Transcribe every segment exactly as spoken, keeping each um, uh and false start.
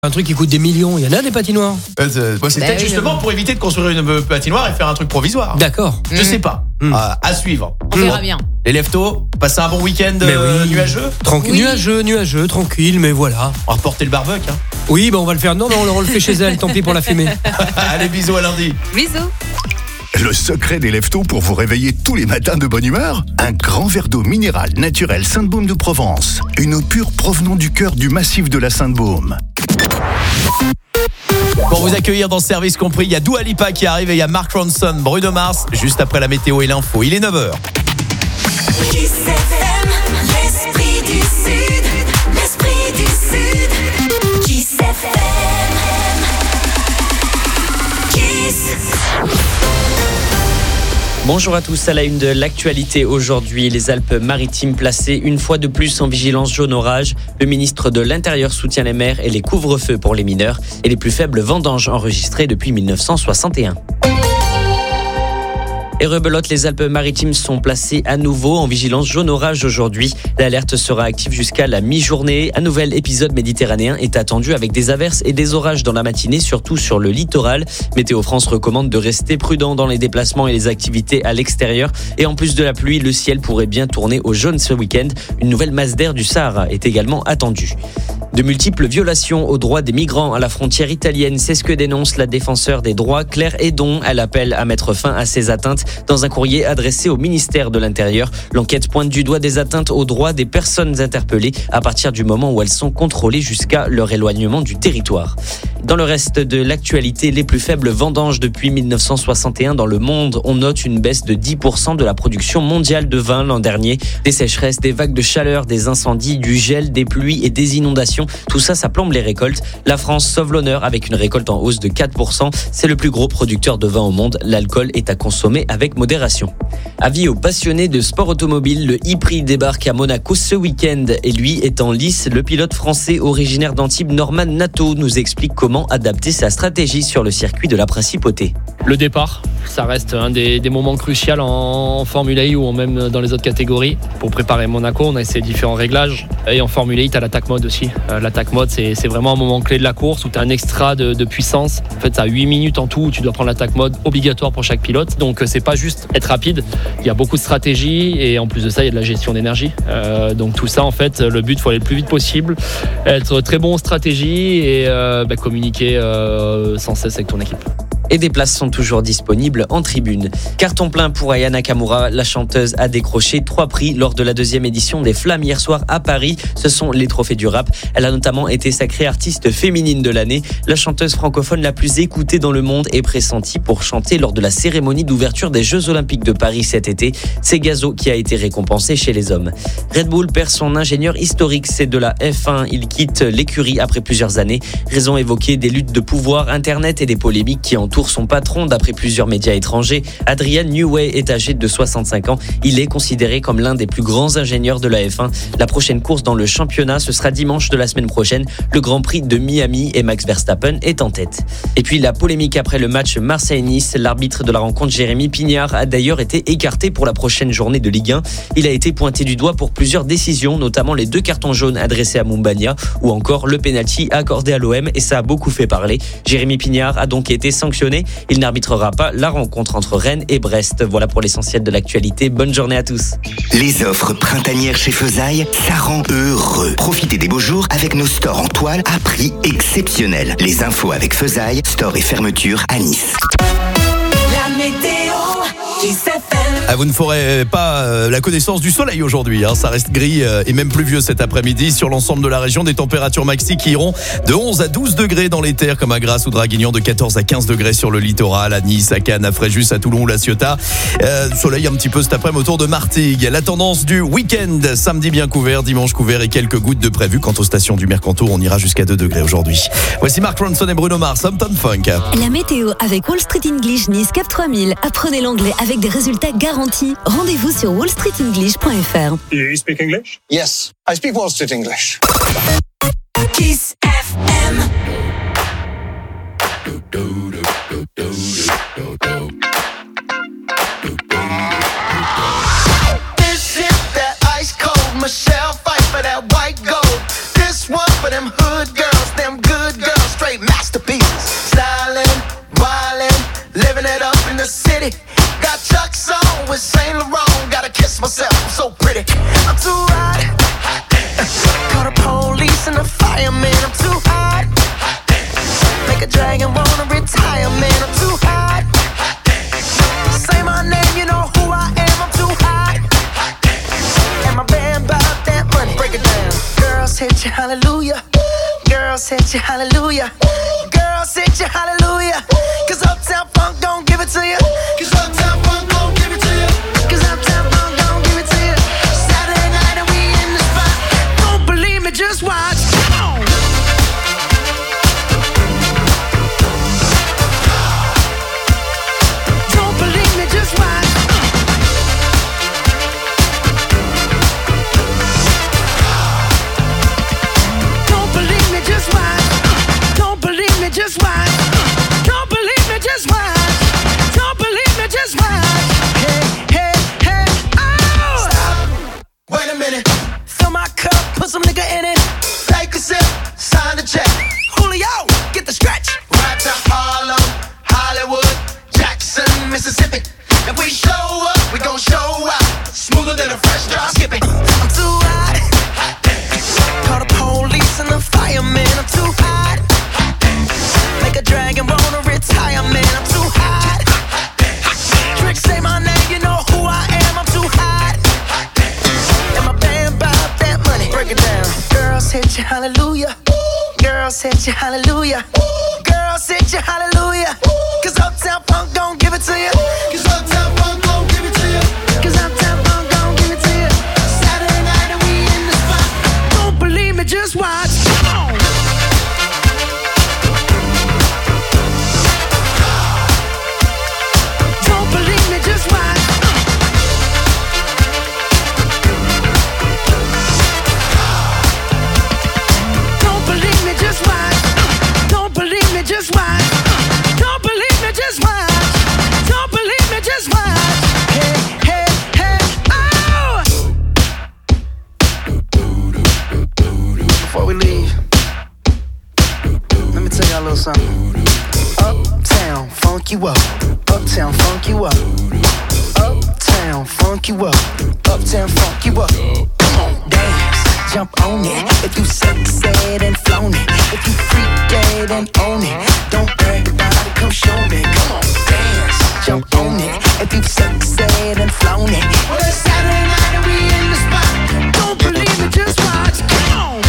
Un truc qui coûte des millions, il y en a des patinoires. Euh, euh, c'est Bah peut-être oui, justement mais- pour éviter de construire une patinoire et faire un truc provisoire. D'accord. Je Mmh. sais pas. Mmh. Euh, à suivre. On verra bien. Les leftos, passez un bon week-end Mais euh, oui. nuageux. Tranquille, Oui. nuageux, nuageux, tranquille, mais voilà. On va reporter le barbecue. Hein. Oui, bah on va le faire. Non, non, on le fait chez elle, tant pis pour la fumée. Allez, bisous à lundi. Bisous. Le secret des leftos pour vous réveiller tous les matins de bonne humeur? Un grand verre d'eau minérale naturelle Sainte-Baume de Provence. Une eau pure provenant du cœur du massif de la Sainte-Baume. Pour vous accueillir dans ce service compris, il y a Dua Lipa qui arrive et il y a Mark Ronson, Bruno Mars, juste après la météo et l'info. Il est neuf heures. Kiss F M, l'esprit du Sud, l'esprit du Sud. Kiss F M, Kiss. Bonjour à tous, à la une de l'actualité aujourd'hui, les Alpes-Maritimes placées une fois de plus en vigilance jaune orage. Le ministre de l'Intérieur soutient les maires et les couvre-feux pour les mineurs et les plus faibles vendanges enregistrées depuis mille neuf cent soixante et un. Et rebelote, les Alpes-Maritimes sont placées à nouveau en vigilance jaune orage aujourd'hui. L'alerte sera active jusqu'à la mi-journée. Un nouvel épisode méditerranéen est attendu avec des averses et des orages dans la matinée, surtout sur le littoral. Météo France recommande de rester prudent dans les déplacements et les activités à l'extérieur. Et en plus de la pluie, le ciel pourrait bien tourner au jaune ce week-end. Une nouvelle masse d'air du Sahara est également attendue. De multiples violations aux droits des migrants à la frontière italienne, c'est ce que dénonce la défenseure des droits Claire Hédon. Elle appelle à mettre fin à ces atteintes dans un courrier adressé au ministère de l'Intérieur. L'enquête pointe du doigt des atteintes aux droits des personnes interpellées à partir du moment où elles sont contrôlées jusqu'à leur éloignement du territoire. Dans le reste de l'actualité, les plus faibles vendanges depuis mille neuf cent soixante et un dans le monde. On note une baisse de dix pour cent de la production mondiale de vin l'an dernier. Des sécheresses, des vagues de chaleur, des incendies, du gel, des pluies et des inondations. Tout ça, ça plombe les récoltes. La France sauve l'honneur avec une récolte en hausse de quatre pour cent. C'est le plus gros producteur de vin au monde. L'alcool est à consommer avec modération. Avis aux passionnés de sport automobile, le e-prix débarque à Monaco ce week-end. Et lui est en lice. Le pilote français originaire d'Antibes, Norman Nato, nous explique comment adapter sa stratégie sur le circuit de la Principauté. Le départ, ça reste un des, des moments cruciaux en Formule E ou même dans les autres catégories. Pour préparer Monaco, on a essayé différents réglages. Et en Formule E, tu as l'attaque mode aussi. Euh, l'attaque mode, c'est, c'est vraiment un moment clé de la course où tu as un extra de, de puissance. En fait, tu as huit minutes en tout où tu dois prendre l'attaque mode obligatoire pour chaque pilote. Donc, c'est pas juste être rapide. Il y a beaucoup de stratégie et en plus de ça, il y a de la gestion d'énergie. Euh, donc, tout ça, en fait, le but, il faut aller le plus vite possible. Être très bon en stratégie et euh, bah, communiquer euh, sans cesse avec ton équipe. Et des places sont toujours disponibles en tribune. Carton plein pour Aya Nakamura. La chanteuse a décroché trois prix lors de la deuxième édition des Flammes hier soir à Paris. Ce sont les trophées du rap. Elle a notamment été sacrée artiste féminine de l'année. La chanteuse francophone la plus écoutée dans le monde est pressentie pour chanter lors de la cérémonie d'ouverture des Jeux Olympiques de Paris cet été. C'est Gazo qui a été récompensé chez les hommes. Red Bull perd son ingénieur historique, c'est de la F un. Il quitte l'écurie après plusieurs années. Raison évoquée des luttes de pouvoir, Internet et des polémiques qui entourent son patron d'après plusieurs médias étrangers. Adrian Newey est âgé de soixante-cinq ans. Il est considéré comme l'un des plus grands ingénieurs de la F un. La prochaine course dans le championnat, ce sera dimanche de la semaine prochaine. Le Grand Prix de Miami et Max Verstappen est en tête. Et puis la polémique après le match Marseille-Nice. L'arbitre de la rencontre, Jérémy Pignard, a d'ailleurs été écarté pour la prochaine journée de Ligue un. Il a été pointé du doigt pour plusieurs décisions, notamment les deux cartons jaunes adressés à Moumbania ou encore le pénalty accordé à l'O M, et ça a beaucoup fait parler. Jérémy Pignard a donc été sanctionné. Il n'arbitrera pas la rencontre entre Rennes et Brest. Voilà pour l'essentiel de l'actualité. Bonne journée à tous. Les offres printanières chez Feuzaille, ça rend heureux. Profitez des beaux jours avec nos stores en toile à prix exceptionnel. Les infos avec Feuzaille, store et fermeture à Nice. La météo, Kiss F M. Ah, vous ne ferez pas euh, la connaissance du soleil aujourd'hui, hein. Ça reste gris euh, et même pluvieux cet après-midi sur l'ensemble de la région. Des températures maxi qui iront de onze à douze degrés dans les terres comme à Grasse ou Draguignan, de quatorze à quinze degrés sur le littoral, à Nice, à Cannes, à Fréjus, à Toulon ou La Ciotat. Euh, soleil un petit peu cet après-midi autour de Martigues. La tendance du week-end, samedi bien couvert, dimanche couvert et quelques gouttes de prévues. Quant aux stations du Mercantour, on ira jusqu'à deux degrés aujourd'hui. Voici Mark Ronson et Bruno Mars, Uptown Funk. La météo avec Wall Street English Nice Cap trois mille. Apprenez l'anglais avec des résultats garantis. Rendez-vous sur wall street english point f r. You speak English? Yes, I speak Wall Street English. Kiss F M. This is that ice cold Michelle fight for that white gold. This one for them hood girls, them good girls. hit you hallelujah. Girls hit you hallelujah. Cause Uptown Funk don't give it to you. Cause Uptown Funk don't give it to you. Cause Uptown Funk don't give it to you. Saturday night and we in the spot. Don't believe me, just watch. Come on. Don't believe me, just watch. Don't believe me, just watch. Don't believe me, just watch. Don't believe me, just watch. Don't believe me, just watch. Hey, hey, hey, oh! Stop. Wait a minute. Fill my cup, put some nigga in it. Take a sip, sign the check. Julio, get the stretch. Right to Harlem, Hollywood, Jackson, Mississippi. If we show up, we gon' show out. Smoother than a fresh drop. Skip it. I'm too hot. Call the police and the fireman. I'm too hot. Make a dragon wanna retire, man. I'm too hot. Trick say my name, you know who I am. I'm too hot. And my band bought that money. Break it down. Girls hit you, hallelujah. Girls hit you, hallelujah. Girls hit you, hallelujah. Cause Uptown Funk don't give it to you. Cause Uptown Funk don't give it to you. Cause Uptown Funk don't give it to you. Saturday night and we in the spot. Don't believe me, just watch. Come on. Don't believe me, just watch. Don't believe me, just watch. Don't believe me, just watch. Don't believe me, just watch. Don't believe me, just watch. Hey, hey, hey, oh! Before we leave, let me tell y'all a little something. Uptown, funk you up. Uptown, funk you up. Uptown, funk you up. Uptown, funk you up. Come on, dance, jump on it. If you sexed and flown it, if you freak dead and own it, don't brag about it, come show me. Come on, dance, jump on it. If you sexed and flown it, well, it's Saturday night and we in the spot. Don't believe it, just watch. Come on.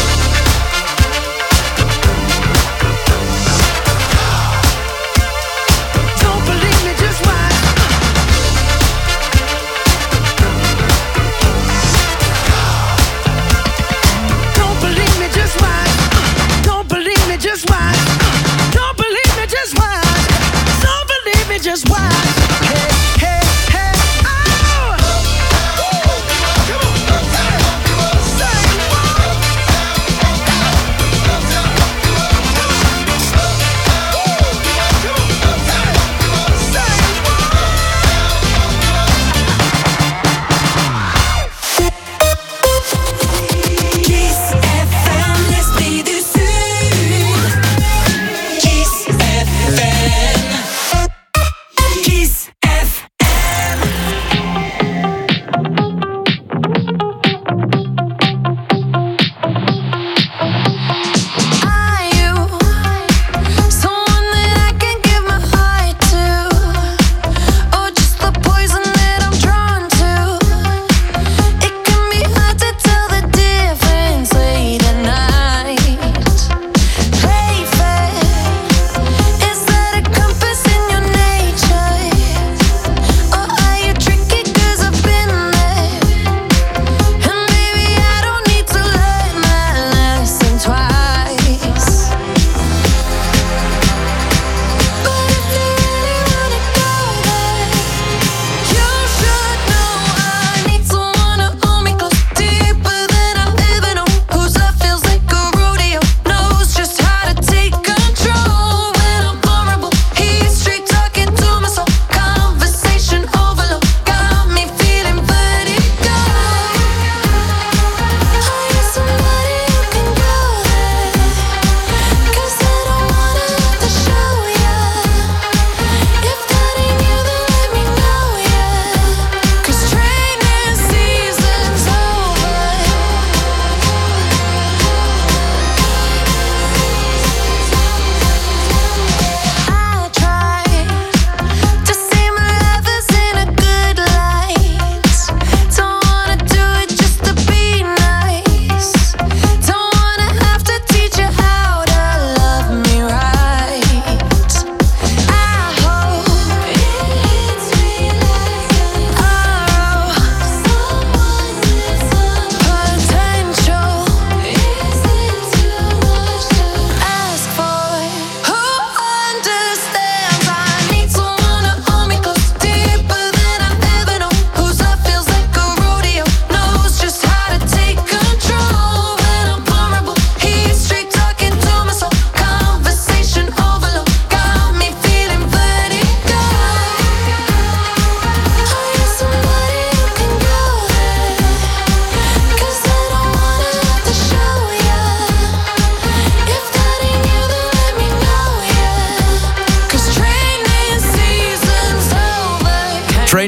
Don't believe me, just watch. Don't believe me, just watch. Don't believe me, just watch. Don't believe me, just watch. Don't believe me, just watch. Hey, hey, hey,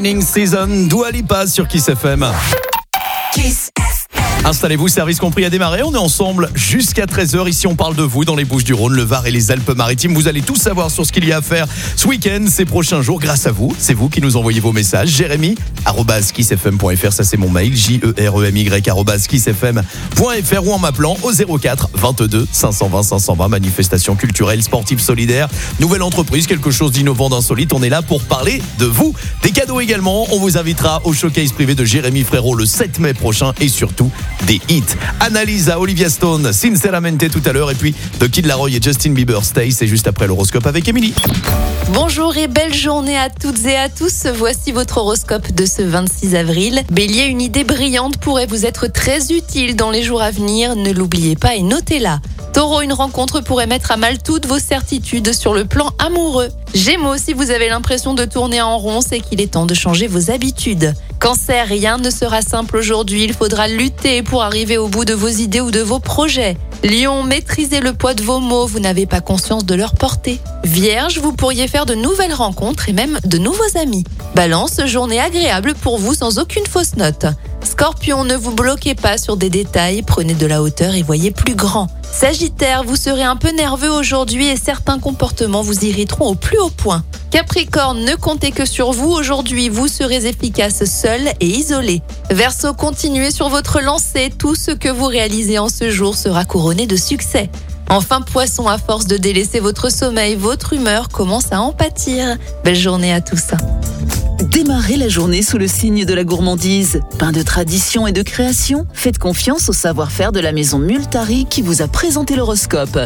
Raining Season, Dua Lipa sur Kiss F M. Kiss. Installez-vous, service compris a démarré. On est ensemble jusqu'à treize heures. Ici, on parle de vous dans les Bouches-du-Rhône, le Var et les Alpes-Maritimes. Vous allez tout savoir sur ce qu'il y a à faire ce week-end, ces prochains jours, grâce à vous. C'est vous qui nous envoyez vos messages. Jérémy, arobase kissfm point fr, ça c'est mon mail. J E R E M Y, arobase kissfm point fr ou en m'appelant au zéro quatre vingt-deux cinq cent vingt cinq cent vingt. Manifestation culturelle, sportive, solidaire. Nouvelle entreprise, quelque chose d'innovant, d'insolite. On est là pour parler de vous. Des cadeaux également. On vous invitera au showcase privé de Jérémy Frérot le sept mai prochain et surtout des hits. Analyse à Olivia Stone, Sinceramente tout à l'heure, et puis The Kid Laroi et Justin Bieber, Stay, c'est juste après l'horoscope avec Émilie. Bonjour et belle journée à toutes et à tous. Voici votre horoscope de ce vingt-six avril. Bélier, une idée brillante pourrait vous être très utile dans les jours à venir. Ne l'oubliez pas et notez-la. Taureau, une rencontre pourrait mettre à mal toutes vos certitudes sur le plan amoureux. Gémeaux, si vous avez l'impression de tourner en rond, c'est qu'il est temps de changer vos habitudes. Cancer, rien ne sera simple aujourd'hui. Il faudra lutter pour arriver au bout de vos idées ou de vos projets. Lion, maîtrisez le poids de vos mots. Vous n'avez pas conscience de leur portée. Vierge, vous pourriez faire de nouvelles rencontres et même de nouveaux amis. Balance, journée agréable pour vous sans aucune fausse note. Scorpion, ne vous bloquez pas sur des détails, prenez de la hauteur et voyez plus grand. Sagittaire, vous serez un peu nerveux aujourd'hui et certains comportements vous irriteront au plus haut point. Capricorne, ne comptez que sur vous aujourd'hui, vous serez efficace seul et isolé. Verseau, continuez sur votre lancée, tout ce que vous réalisez en ce jour sera couronné de succès. Enfin, Poisson, à force de délaisser votre sommeil, votre humeur commence à en pâtir. Belle journée à tous. Démarrez la journée sous le signe de la gourmandise. Pain de tradition et de création, faites confiance au savoir-faire de la maison Multari qui vous a présenté l'horoscope.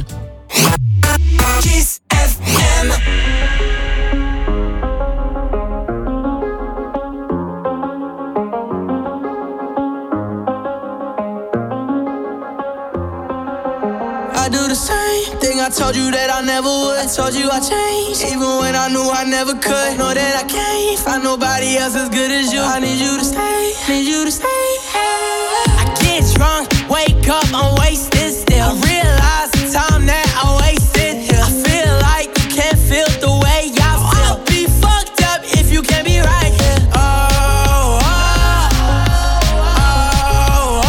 Kiss F M. I do the same thing I told you that I never would. I told you I changed, even when I knew I never could. Know that I can't find nobody else as good as you. I need you to stay, need you to stay. I get drunk, wake up, I'm wasted still. I realize the time that I wasted here. I feel like you can't feel the way I feel. I'll be fucked up if you can't be right here. Oh, oh, oh, oh,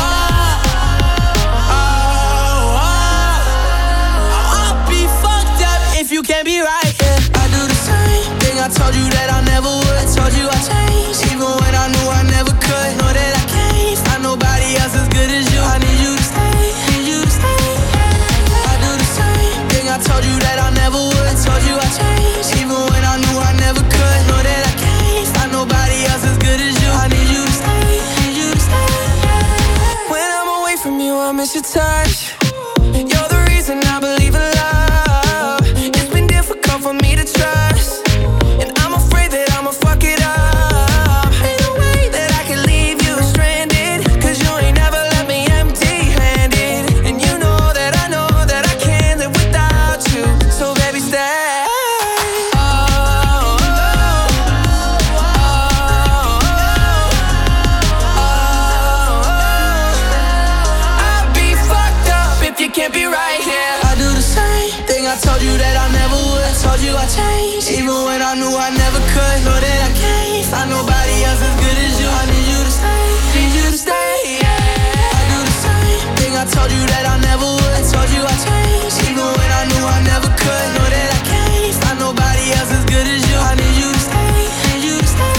oh, oh. I'll be fucked up if you can't be right here. I do the same thing I told you that I never would. I told you I changed, even when I knew I never could. Know that I can't find nobody else as good as you. I need you to stay, need you to stay. I do the same thing I told you that I never would. I told you I changed, even when I knew I never could. Know that I can't find nobody else as good as you. I need you to stay, need you to stay. When I'm away from you, I miss your touch. You're the reason I believe in love. It's been difficult for me to trust, and I'm afraid that I'ma fuck it up. Ain't no way that I can leave you stranded, cause you ain't never left me empty-handed. And you know that I know that I can't live without you. So baby, stay. Oh, oh, oh, oh, oh. I'll be fucked up if you can't be right here. I do the same thing I told you that I never would. I told you I changed, even when I knew I never could. Know that I can't find nobody else as good as you. I need you to stay, need you to stay. Yeah. I do the same thing I told you that I never would. I told you I changed, even when I knew I never could. Know that I can't find nobody else as good as you. I need you to stay, need you to stay.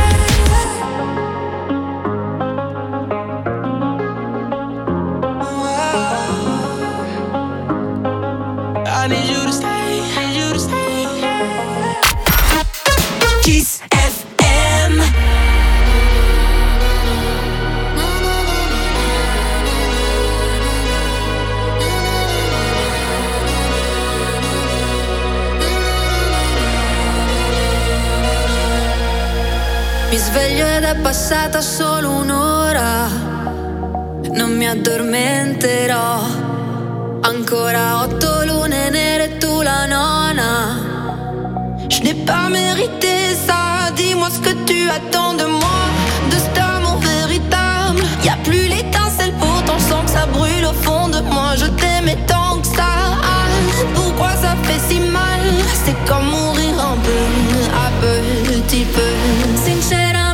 I need you to stay, need you to stay. Kiss F M. Mi sveglio ed è passata solo un'ora, non mi addormenterò. Encore otto lune nere et tu la nona. Je n'ai pas mérité ça. Dis-moi ce que tu attends de moi, de cet amour véritable. Y a plus l'étincelle, pourtant je sens que ça brûle au fond de moi. Je t'aimais tant que ça. Pourquoi ça fait si mal? C'est comme mourir un peu, à petit peu. Sincèrement.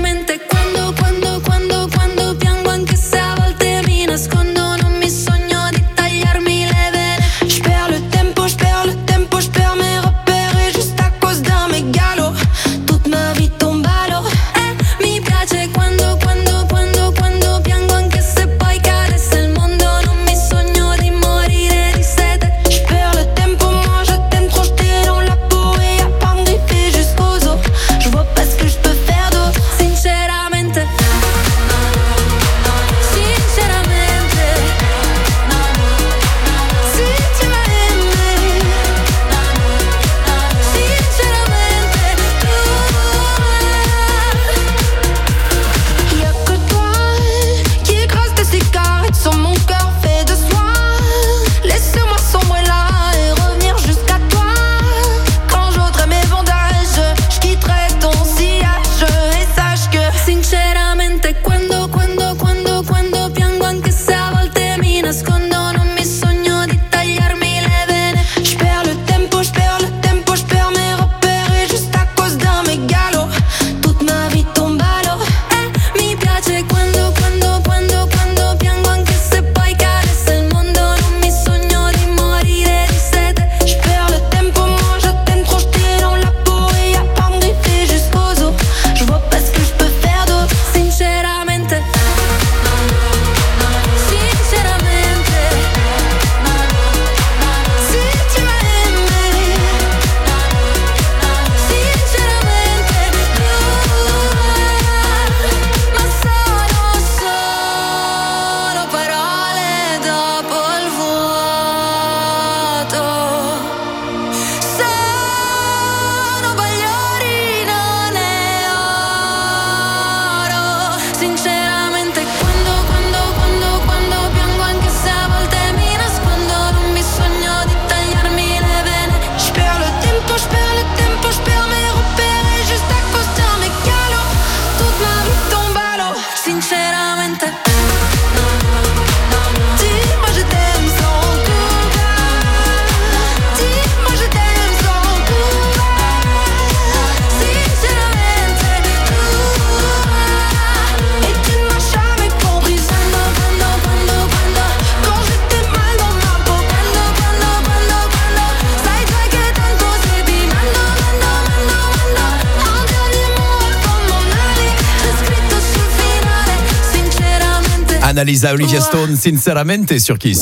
Annalisa, Olivia Stone, Sinceramente sur Kiss.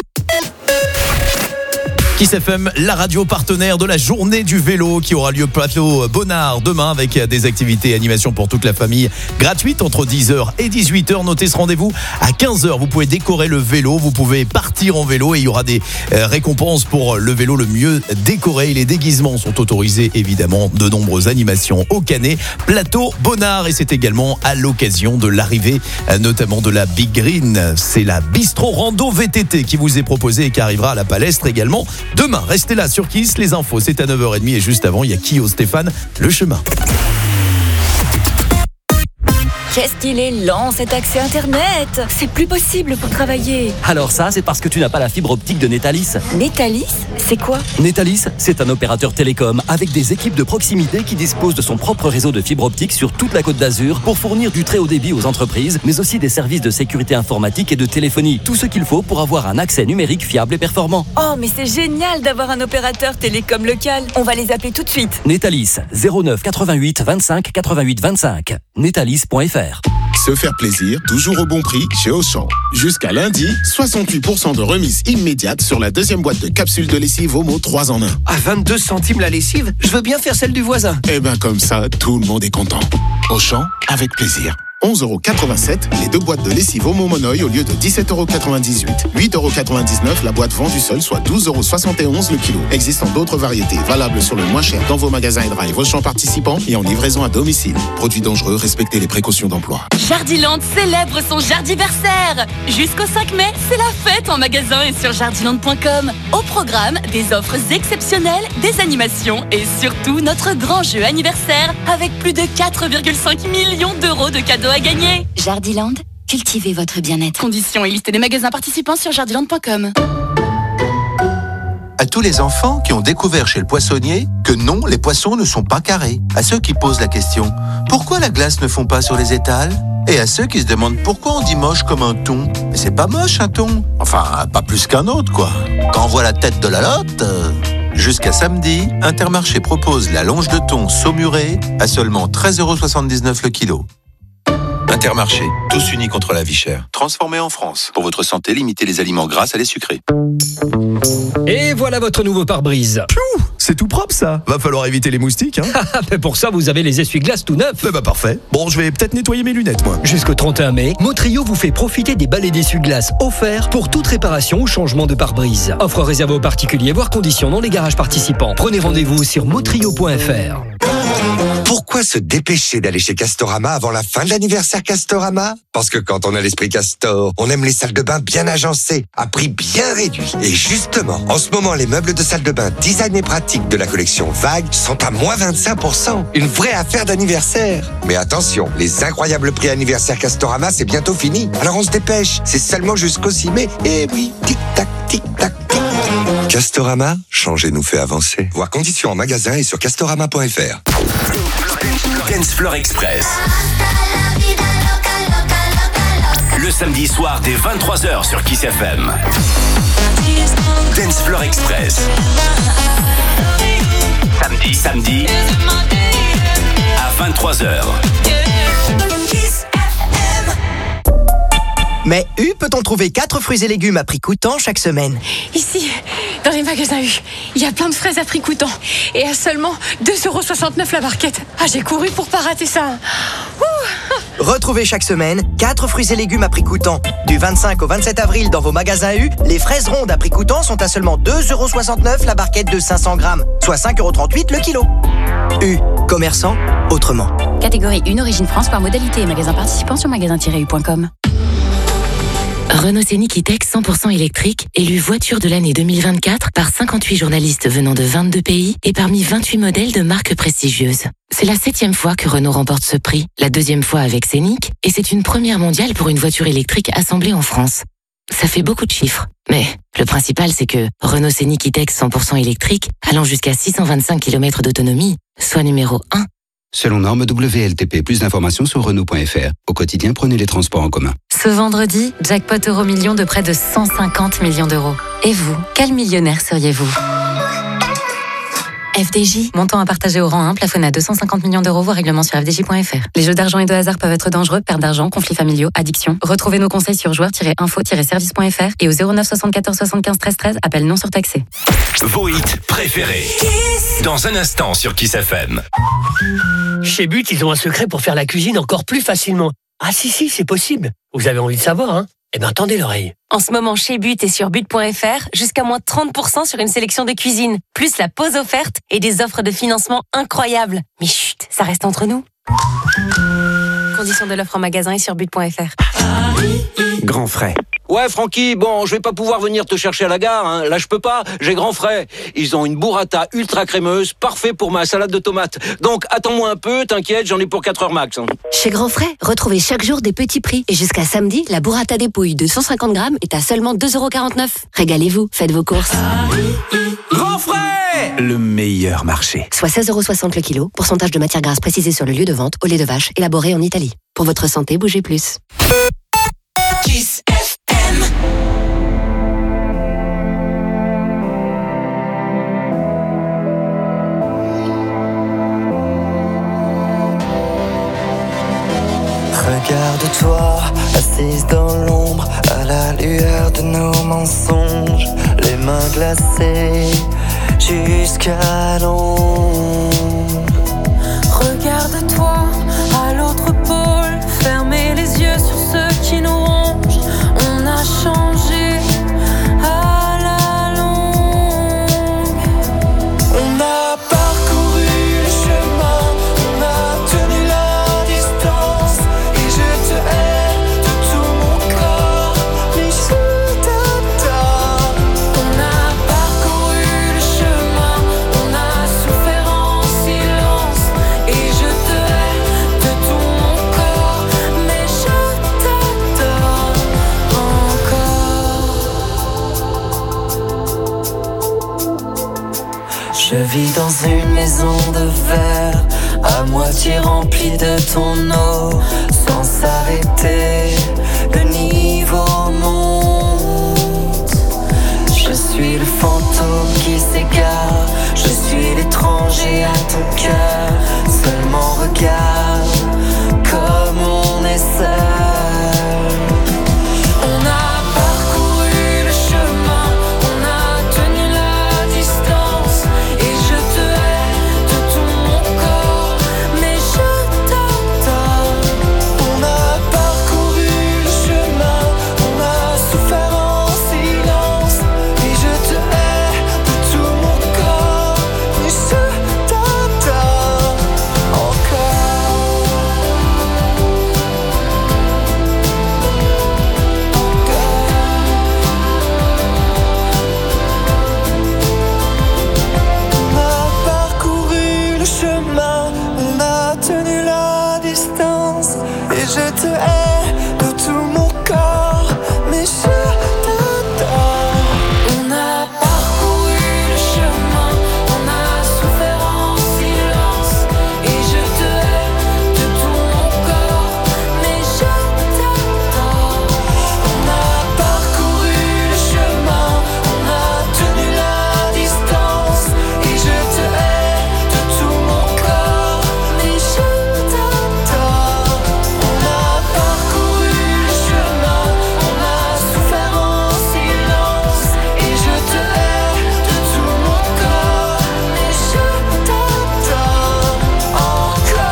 Kiss F M, la radio partenaire de la journée du vélo qui aura lieu plateau Bonnard demain avec des activités et animations pour toute la famille gratuites entre dix heures et dix-huit heures. Notez ce rendez-vous à quinze heures. Vous pouvez décorer le vélo, vous pouvez partir en vélo et il y aura des euh, récompenses pour le vélo le mieux décoré. Les déguisements sont autorisés évidemment. De nombreuses animations au Canet, plateau Bonnard et c'est également à l'occasion de l'arrivée euh, notamment de la Big Green. C'est la Bistro Rando V T T qui vous est proposée et qui arrivera à la Palestre également. Demain, restez là sur Kiss, les infos, c'est à neuf heures trente et juste avant, il y a Kyo Stéphane, le chemin. Qu'est-ce qu'il est lent cet accès Internet. C'est plus possible pour travailler. Alors ça, c'est parce que tu n'as pas la fibre optique de Netalis. Netalis, c'est quoi? Netalis, c'est un opérateur télécom avec des équipes de proximité qui disposent de son propre réseau de fibre optique sur toute la Côte d'Azur pour fournir du très haut débit aux entreprises, mais aussi des services de sécurité informatique et de téléphonie. Tout ce qu'il faut pour avoir un accès numérique fiable et performant. Oh, mais c'est génial d'avoir un opérateur télécom local. On va les appeler tout de suite. Netalis, zéro neuf quatre-vingt-huit vingt-cinq quatre-vingt-huit vingt-cinq. Netalis point F R. Se faire plaisir, toujours au bon prix chez Auchan. Jusqu'à lundi, soixante-huit pour cent de remise immédiate sur la deuxième boîte de capsules de lessive Omo trois en un. À vingt-deux centimes la lessive, je veux bien faire celle du voisin. Eh ben comme ça, tout le monde est content. Auchan, avec plaisir. onze euros quatre-vingt-sept, les deux boîtes de lessive Omo Monoï au lieu de dix-sept euros quatre-vingt-dix-huit. huit euros quatre-vingt-dix-neuf la boîte vendue seule, soit douze euros soixante et onze le kilo. Existant d'autres variétés, valables sur le moins cher dans vos magasins et drive Auchan participants et en livraison à domicile. Produits dangereux, respectez les précautions d'emploi. Jardiland célèbre son jardiversaire. Jusqu'au cinq mai, c'est la fête en magasin et sur jardiland point com. Au programme, des offres exceptionnelles, des animations et surtout notre grand jeu anniversaire avec plus de quatre virgule cinq millions d'euros de cadeaux à gagner. Jardiland, cultivez votre bien-être. Conditions et liste des magasins participants sur jardiland point com. À tous les enfants qui ont découvert chez le poissonnier que non, les poissons ne sont pas carrés. À ceux qui posent la question, pourquoi la glace ne fond pas sur les étals? Et à ceux qui se demandent pourquoi on dit moche comme un thon. Mais c'est pas moche un thon. Enfin, pas plus qu'un autre, quoi. Quand on voit la tête de la lotte... Euh... Jusqu'à samedi, Intermarché propose la longe de thon saumurée à seulement treize euros soixante-dix-neuf le kilo. Intermarché, tous unis contre la vie chère. Transformé en France. Pour votre santé, limitez les aliments gras à les sucrés. Et voilà votre nouveau pare-brise. Piou, c'est tout propre ça. Va falloir éviter les moustiques. Hein. Mais pour ça, vous avez les essuie-glaces tout neufs. Eh bah parfait. Bon, je vais peut-être nettoyer mes lunettes, moi. Jusqu'au trente et un mai, Motrio vous fait profiter des balais d'essuie-glaces offerts pour toute réparation ou changement de pare-brise. Offre réservée aux particuliers, voire conditions dans les garages participants. Prenez rendez-vous sur motrio point F R. Pourquoi se dépêcher d'aller chez Castorama avant la fin de l'anniversaire Castorama? Parce que quand on a l'esprit Castor, on aime les salles de bain bien agencées, à prix bien réduit. Et justement, en ce moment, les meubles de salle de bain design et pratique de la collection Vague sont à moins vingt-cinq pour cent. Une vraie affaire d'anniversaire. Mais attention, les incroyables prix anniversaire Castorama, c'est bientôt fini. Alors on se dépêche, c'est seulement jusqu'au six mai. Et oui, tic-tac, tic-tac, tic. Castorama, changer nous fait avancer. Voir conditions en magasin et sur castorama point F R. Dance Floor Express. Le samedi soir dès vingt-trois heures sur Kiss F M. Dance Floor Express. Samedi, samedi à vingt-trois heures. Mais U peut-on trouver quatre fruits et légumes à prix coûtant chaque semaine? Ici, dans les magasins U, il y a plein de fraises à prix coûtant. Et à seulement deux euros soixante-neuf la barquette. Ah, j'ai couru pour pas rater ça. Ouh. Retrouvez chaque semaine quatre fruits et légumes à prix coûtant. Du vingt-cinq au vingt-sept avril dans vos magasins U, les fraises rondes à prix coûtant sont à seulement deux euros soixante-neuf la barquette de cinq cents grammes, soit cinq euros trente-huit le kilo. U, commerçant autrement. Catégorie un, origine France par modalité et magasin participant sur magasin tiret u point com. Renault Scénic E-Tech cent pour cent électrique, élu voiture de l'année deux mille vingt-quatre par cinquante-huit journalistes venant de vingt-deux pays et parmi vingt-huit modèles de marques prestigieuses. C'est la septième fois que Renault remporte ce prix, la deuxième fois avec Scénic, et c'est une première mondiale pour une voiture électrique assemblée en France. Ça fait beaucoup de chiffres, mais le principal c'est que Renault Scénic E-Tech cent pour cent électrique, allant jusqu'à six cent vingt-cinq kilomètres d'autonomie, soit numéro un. Selon norme W L T P, plus d'informations sur Renault point F R. Au quotidien, prenez les transports en commun. Ce vendredi, jackpot euro million de près de cent cinquante millions d'euros. Et vous, quel millionnaire seriez-vous ? F D J. Montant à partager au rang un, plafonné à deux cent cinquante millions d'euros, voire règlement sur f d j point f r. Les jeux d'argent et de hasard peuvent être dangereux, perte d'argent, conflits familiaux, addiction. Retrouvez nos conseils sur joueurs tiret info tiret service point f r et au zéro neuf soixante-quatorze soixante-quinze treize treize, appel non surtaxé. Vos hits préférés. Dans un instant sur Kiss F M. Chez But, ils ont un secret pour faire la cuisine encore plus facilement. Ah si, si, c'est possible. Vous avez envie de savoir, hein? Eh bien, tendez l'oreille. En ce moment, chez But et sur but point f r, jusqu'à moins trente pour cent sur une sélection de cuisine, plus la pause offerte et des offres de financement incroyables. Mais chut, ça reste entre nous. Conditions de l'offre en magasin et sur but point f r. Grand frais. Ouais, Francky, bon, je vais pas pouvoir venir te chercher à la gare, hein. Là, je peux pas, j'ai grand frais. Ils ont une burrata ultra crémeuse, parfait pour ma salade de tomates. Donc, attends-moi un peu, t'inquiète, j'en ai pour quatre heures max. Hein. Chez Grand Frais, retrouvez chaque jour des petits prix. Et jusqu'à samedi, la burrata des pouilles de cent cinquante grammes est à seulement deux euros quarante-neuf. Régalez-vous, faites vos courses. Grand frais, le meilleur marché. Soit seize euros soixante le kilo, pourcentage de matière grasse précisé sur le lieu de vente, au lait de vache, élaboré en Italie. Pour votre santé, bougez plus. Kiss F M. Regarde-toi, assise dans l'ombre, à la lueur de nos mensonges, les mains glacées jusqu'à l'ombre. Regarde-toi, à l'autre pôle, fermez les yeux sur ceux qui nous rongent. On a changé à la longue. On a parcouru le chemin, on a tenu la distance, et je te hais de tout mon corps, mais je t'adore. On a parcouru le chemin, on a souffert en silence, et je te hais de tout mon corps, mais je t'adore encore. Je vis dans une maison de verre, à moitié remplie de ton eau, sans s'arrêter, le niveau monte. Je suis le fantôme qui s'égare, je suis l'étranger à ton cœur. Seulement regarde comme on est seul. On a parcouru le chemin, on a tenu la distance, et je te hais de tout mon corps, mais je t'adore. On a parcouru le chemin, on a souffert en silence, et je te hais de tout mon corps, mais je t'adore encore. On a parcouru le chemin, on a tenu la distance, et je te hais de tout mon corps, mais je t'adore. On a parcouru le chemin, on a souffert en silence, et je te hais de tout mon corps, mais je t'adore. On a parcouru le chemin, on a tenu la distance, et je te hais de tout mon corps, mais je t'adore. On a parcouru le chemin, on a souffert en silence, et je te hais de tout mon corps, mais je t'adore encore,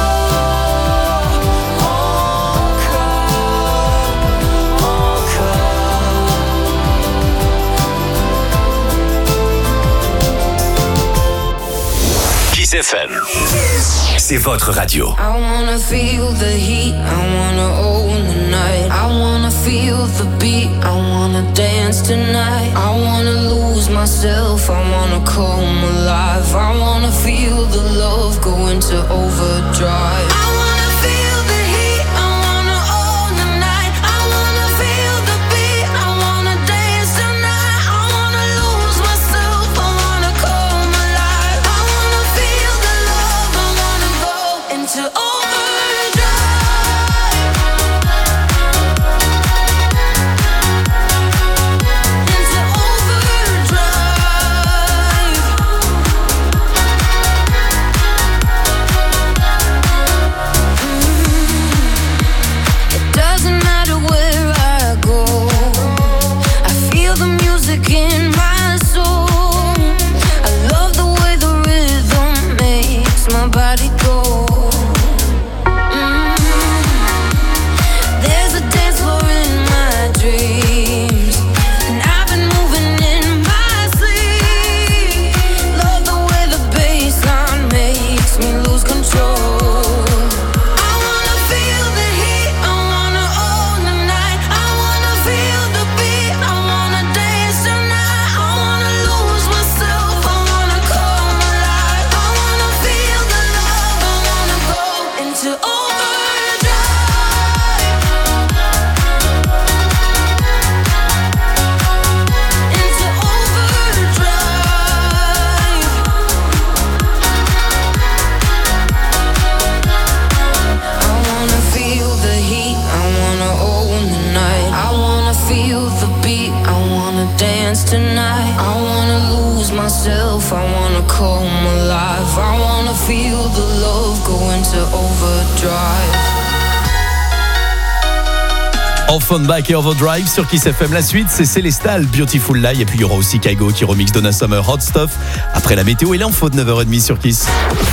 Kiss F M. C'est votre radio. I wanna feel the heat, I wanna own the night, I wanna feel the beat, I wanna dance tonight, I wanna lose myself, I wanna come alive, I wanna feel the love go into overdrive. I wanna feel the heat, I wanna own the night, I wanna feel the beat, I wanna dance tonight, I wanna lose myself, I wanna come alive, I wanna feel the love, I wanna go into overdrive. Into overdrive. wanna come alive. I wanna feel the love go into overdrive. Offenbach et Overdrive sur Kiss F M. La suite, c'est Célestal, Beautiful Lie. Et puis il y aura aussi Kaigo qui remixe Donna Summer, Hot Stuff. Après la météo et l'info de neuf heures trente sur Kiss.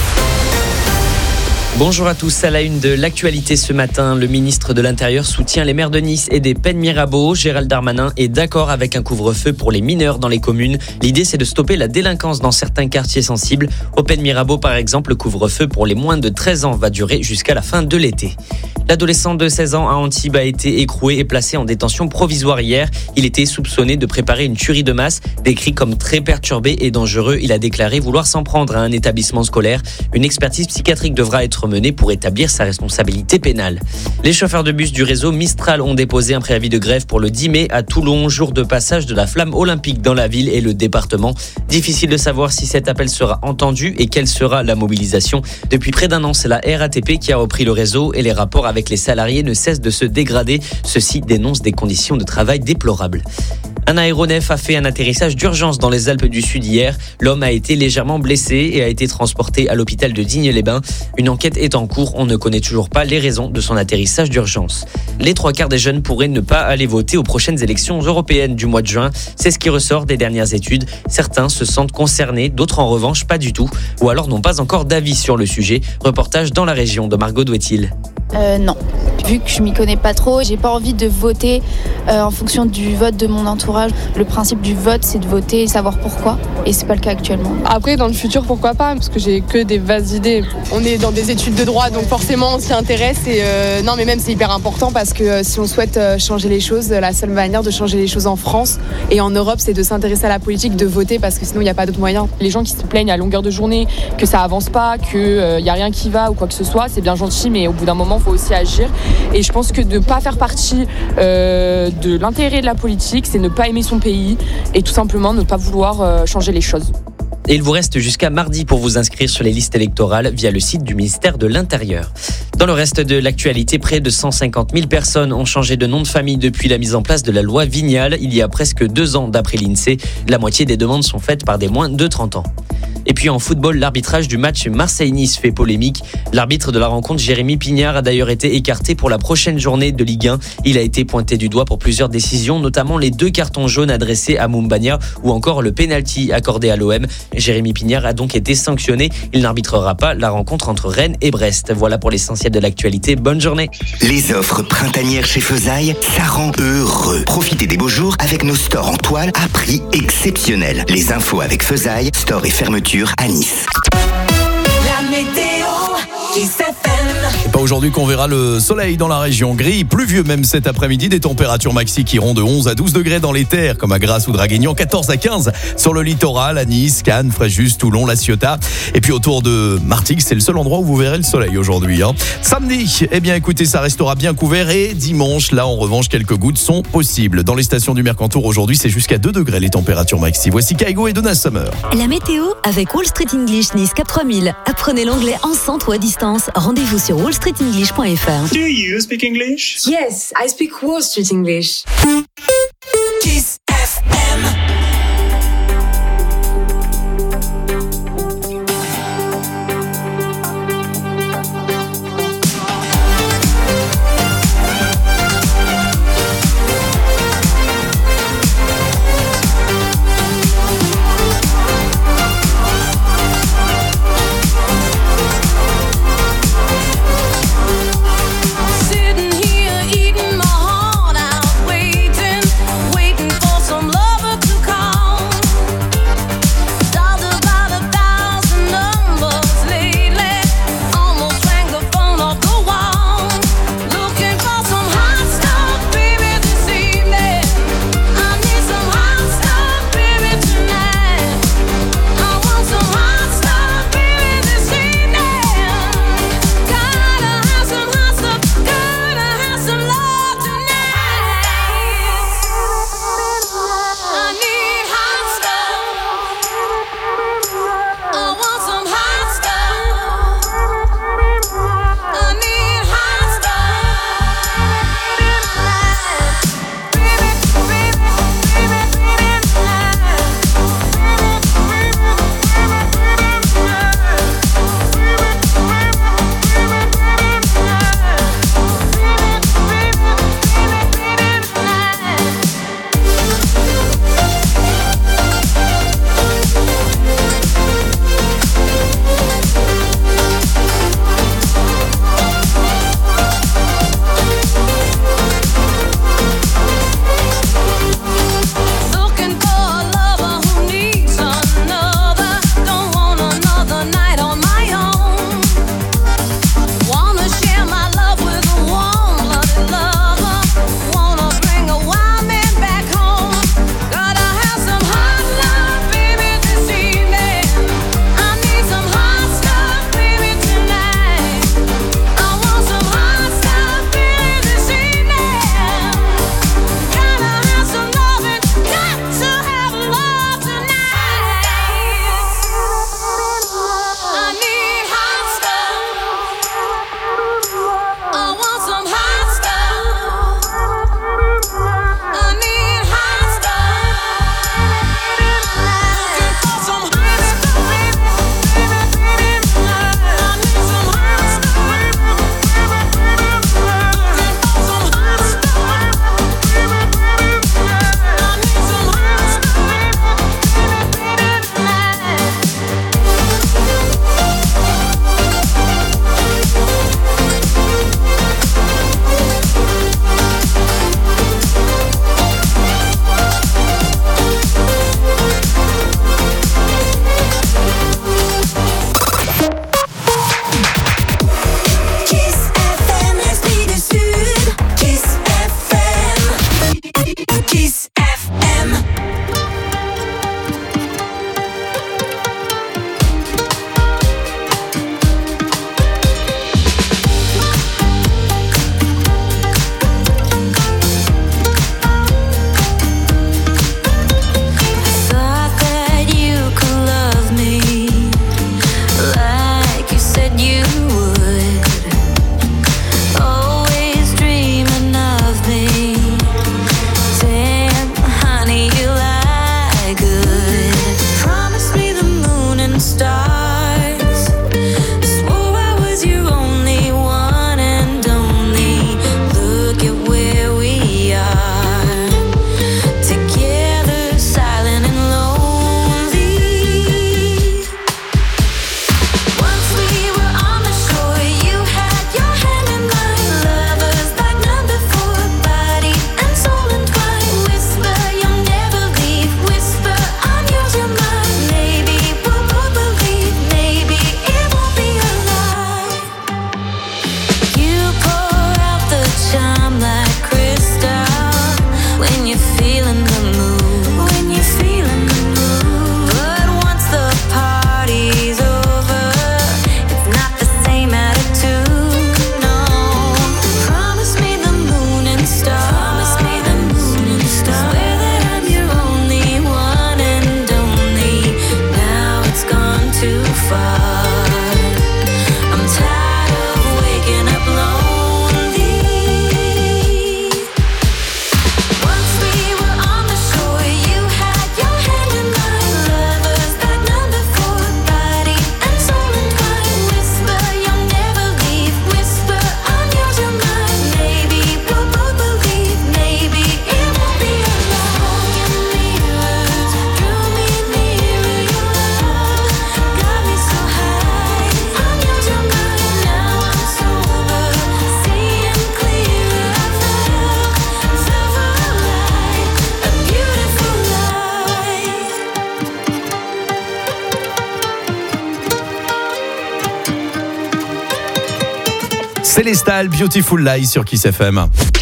Bonjour à tous, à la une de l'actualité ce matin, le ministre de l'Intérieur soutient les maires de Nice et des Pennes Mirabeau. Gérald Darmanin est d'accord avec un couvre-feu pour les mineurs dans les communes. L'idée, c'est de stopper la délinquance dans certains quartiers sensibles. Au Pennes Mirabeau, par exemple, le couvre-feu pour les moins de treize ans va durer jusqu'à la fin de l'été. L'adolescent de seize ans à Antibes a été écroué et placé en détention provisoire hier. Il était soupçonné de préparer une tuerie de masse, décrit comme très perturbé et dangereux. Il a déclaré vouloir s'en prendre à un établissement scolaire. Une expertise psychiatrique devra être menée pour établir sa responsabilité pénale. Les chauffeurs de bus du réseau Mistral ont déposé un préavis de grève pour le dix mai à Toulon, jour de passage de la flamme olympique dans la ville et le département. Difficile de savoir si cet appel sera entendu et quelle sera la mobilisation. Depuis près d'un an, c'est la R A T P qui a repris le réseau et les rapports avec les salariés ne cessent de se dégrader. Ceux-ci dénoncent des conditions de travail déplorables. Un aéronef a fait un atterrissage d'urgence dans les Alpes du Sud hier. L'homme a été légèrement blessé et a été transporté à l'hôpital de Digne-les-Bains. Une enquête est en cours. On ne connaît toujours pas les raisons de son atterrissage d'urgence. Les trois quarts des jeunes pourraient ne pas aller voter aux prochaines élections européennes du mois de juin. C'est ce qui ressort des dernières études. Certains se sentent concernés, d'autres en revanche pas du tout, ou alors n'ont pas encore d'avis sur le sujet. Reportage dans la région de Margot Douetil. Euh, non. Vu que je m'y connais pas trop, j'ai pas envie de voter euh, en fonction du vote de mon entourage. Le principe du vote, c'est de voter et savoir pourquoi. Et c'est pas le cas actuellement. Après, dans le futur, pourquoi pas ? Parce que j'ai que des vastes idées. On est dans des études de droit, donc forcément, on s'y intéresse. Et euh, non, mais même, c'est hyper important parce que euh, si on souhaite euh, changer les choses, la seule manière de changer les choses en France et en Europe, c'est de s'intéresser à la politique, de voter, parce que sinon, il n'y a pas d'autre moyen. Les gens qui se plaignent à longueur de journée que ça avance pas, qu'il euh, n'y a rien qui va ou quoi que ce soit, c'est bien gentil, mais au bout d'un moment, il faut aussi agir. Et je pense que de ne pas faire partie euh, de l'intérêt de la politique, c'est ne pas aimer son pays et tout simplement ne pas vouloir euh, changer les choses. Et il vous reste jusqu'à mardi pour vous inscrire sur les listes électorales via le site du ministère de l'Intérieur. Dans le reste de l'actualité, près de cent cinquante mille personnes ont changé de nom de famille depuis la mise en place de la loi Vignal il y a presque deux ans d'après l'INSEE. La moitié des demandes sont faites par des moins de trente ans. Et puis en football, l'arbitrage du match Marseille-Nice fait polémique. L'arbitre de la rencontre, Jérémy Pignard, a d'ailleurs été écarté pour la prochaine journée de Ligue un. Il a été pointé du doigt pour plusieurs décisions, notamment les deux cartons jaunes adressés à Moumbagna ou encore le pénalty accordé à l'O M. Jérémy Pignard a donc été sanctionné. Il n'arbitrera pas la rencontre entre Rennes et Brest. Voilà pour l'essentiel de l'actualité. Bonne journée. Les offres printanières chez Feuzaille, ça rend heureux. Profitez des beaux jours avec nos stores en toile à prix exceptionnel. Les infos avec Feuzaille, store et fermeture à Nice. La météo, Kiss F M. C'est pas aujourd'hui qu'on verra le soleil dans la région. Gris, pluvieux même cet après-midi. Des températures maxi qui iront de onze à douze degrés dans les terres, comme à Grasse ou Draguignan. quatorze à quinze sur le littoral, à Nice, Cannes, Fréjus, Toulon, La Ciotat. Et puis autour de Martigues, c'est le seul endroit où vous verrez le soleil aujourd'hui. Hein. Samedi, eh bien écoutez, ça restera bien couvert. Et dimanche, là en revanche, quelques gouttes sont possibles. Dans les stations du Mercantour aujourd'hui, c'est jusqu'à deux degrés les températures maxi. Voici Kaigo et Donna Summer. La météo avec Wall Street English Nice Cap trois mille. Apprenez l'anglais en centre ou à distance. Rendez-vous sur wall street english point f r. Do you speak English? Yes, I speak Wall Street English. Kiss F M. Sitting here eating my heart out, waiting, waiting for far. I'm tired of waking up lonely. Once we were on the shore, you had your hand in mine. Lovers that numb before, body and soul entwined. Whisper you'll never leave. Whisper I'm yours, you're mine. Maybe we'll both believe. Maybe it won't be alone. Smoke and mirrors drew me nearer. Your love got me so high. I'm yours, you're mine. Now I'm sober, seeing clearer. I felt, felt for a light, a beautiful light. Célestal, Beautiful Lie sur Kiss F M.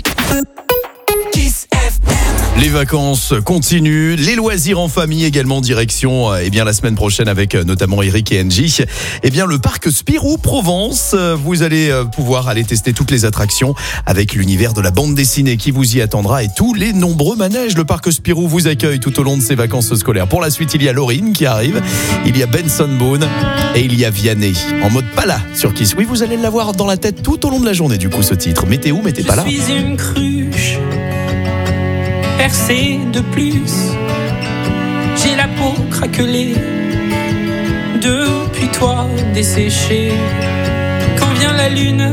Les vacances continuent, les loisirs en famille également, direction eh bien la semaine prochaine avec euh, notamment Eric et Angie. Eh bien le parc Spirou Provence, euh, vous allez euh, pouvoir aller tester toutes les attractions avec l'univers de la bande dessinée qui vous y attendra et tous les nombreux manèges. Le parc Spirou vous accueille tout au long de ses vacances scolaires. Pour la suite, il y a Laurine qui arrive, il y a Benson Boone et il y a Vianney en mode Pala sur Kiss. Oui, vous allez l'avoir dans la tête tout au long de la journée du coup ce titre. Mettez où, mettez pas là. Je suis une cruche percée de plus. J'ai la peau craquelée depuis toi desséchée. Quand vient la lune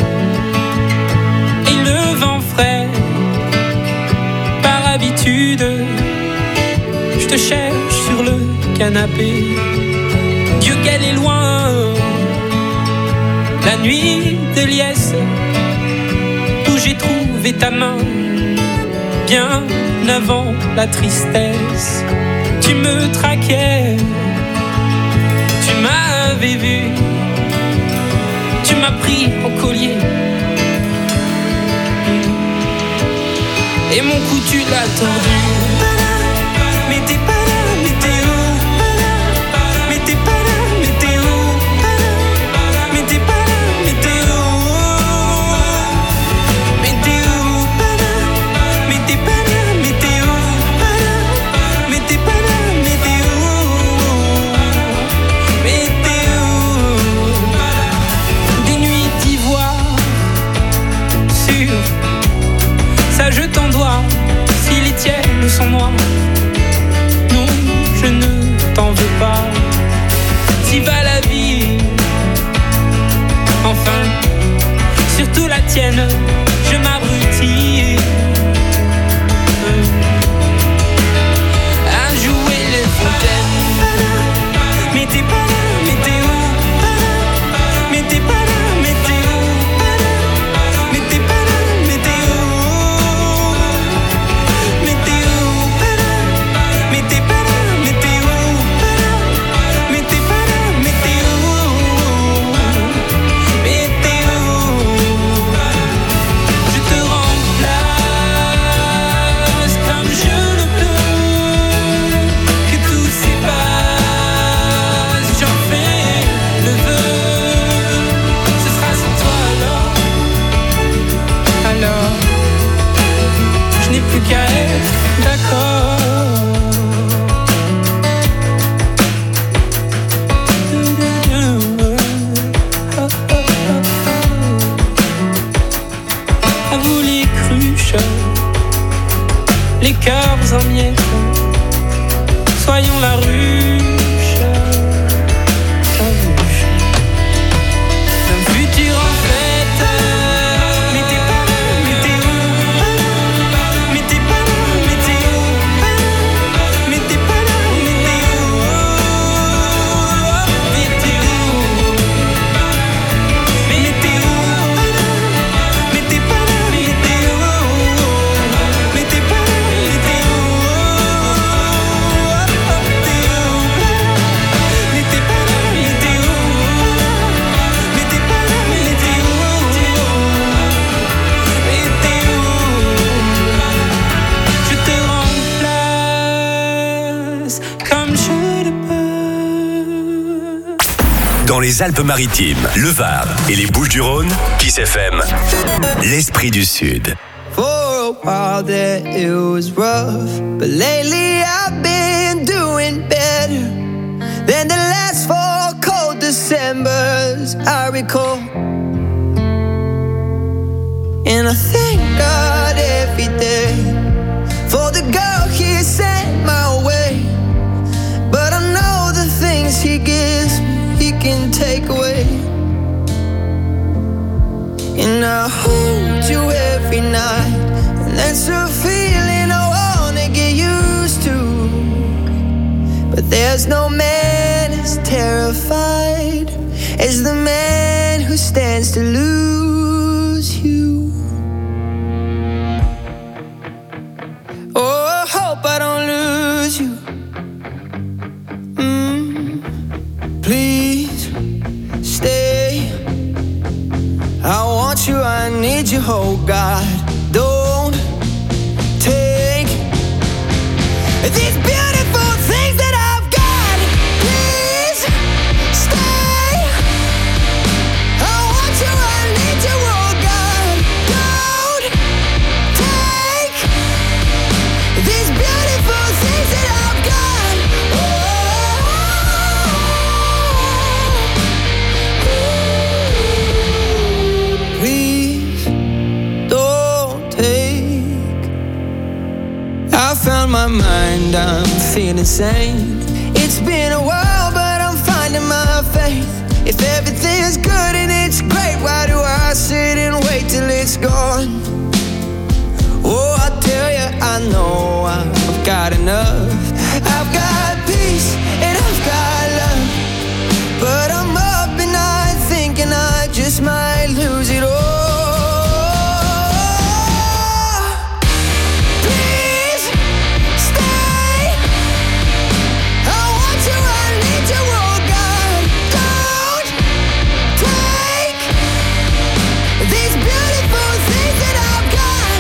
et le vent frais, par habitude, je te cherche sur le canapé. Dieu qu'elle est loin, la nuit de liesse où j'ai trouvé ta main. Bien avant la tristesse, tu me traquais, tu m'avais vu, tu m'as pris au collier, et mon cou tu l'as tordu. Mais t'es pas là, mais t'es où? Mais t'es pas là, mais t'es où? Mais t'es pas là, mais t'es où? Je t'en dois, si les tiennes sont noires. Non, je ne t'en veux pas. Si va la vie, enfin, surtout la tienne, je m'abrutis à jouer les fontaines. Mais t'es pas là, mais t'es où? Mais t'es pas là, mais t'es où? Mais t'es pas là, mais t'es où? Les cœurs en miettes, soyons la ruche, la ruche d'un futur en fête. Mais t'es pas là, mais t'es où? Mais t'es pas là, mais t'es où? Mais t'es pas là, mais t'es où? Mais t'es où? Mais t'es où? Mais t'es pas là, mais t'es où? Mais t'es pas là. Dans les Alpes-Maritimes, le Var et les Bouches-du-Rhône, Kiss F M, l'Esprit du Sud. For a while there it was rough, but lately I've been doing better than the last four cold as I recall. And I thank God every day for the girl He sent my way. But I know the things He gives me, He can take away. And I hold you every night, and that's a feeling I wanna get used to. But there's no man as terrified as the man who stands to lose you. Oh, I hope I don't lose you. Mm, please stay. I want you, I need you, oh God. Don't take these beautiful things that I've got. Please stay. I want you, I need you, oh God. Don't take these beautiful things that I've got. Oh, please don't take. I found my mind, I'm feeling sane. It's been a while, but I'm finding my faith. If everything's good and it's great, why do I sit and wait till it's gone? Oh, I tell you, I know I've got enough. I've got peace and I've got love. But I'm up and I thinking I just might lose it all. Please stay. I want you, I need you, oh God. Don't take these beautiful things that I've got.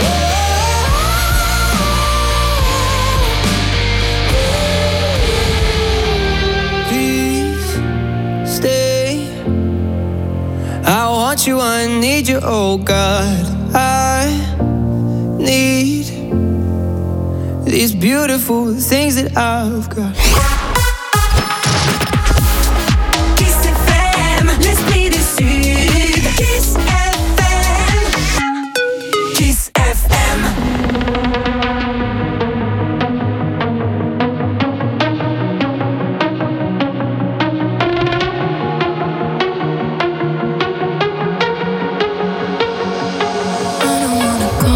Please stay. I want you, I need you, oh God. I need these beautiful things that I've got. Kiss F M, l'esprit du Sud. Kiss F M. Kiss F M. I don't wanna go,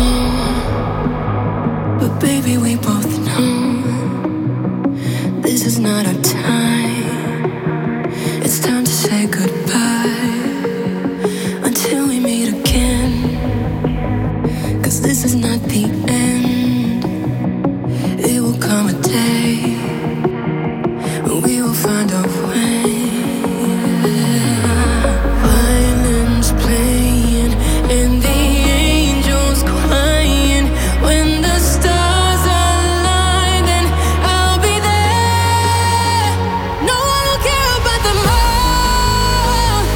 but baby, we both know this is not our time. It's time to say goodbye until we meet again. 'Cause this is not the end. It will come a day when we will find our way. Violins playing and the angels crying. When the stars align, then I'll be there. No one will care about the more.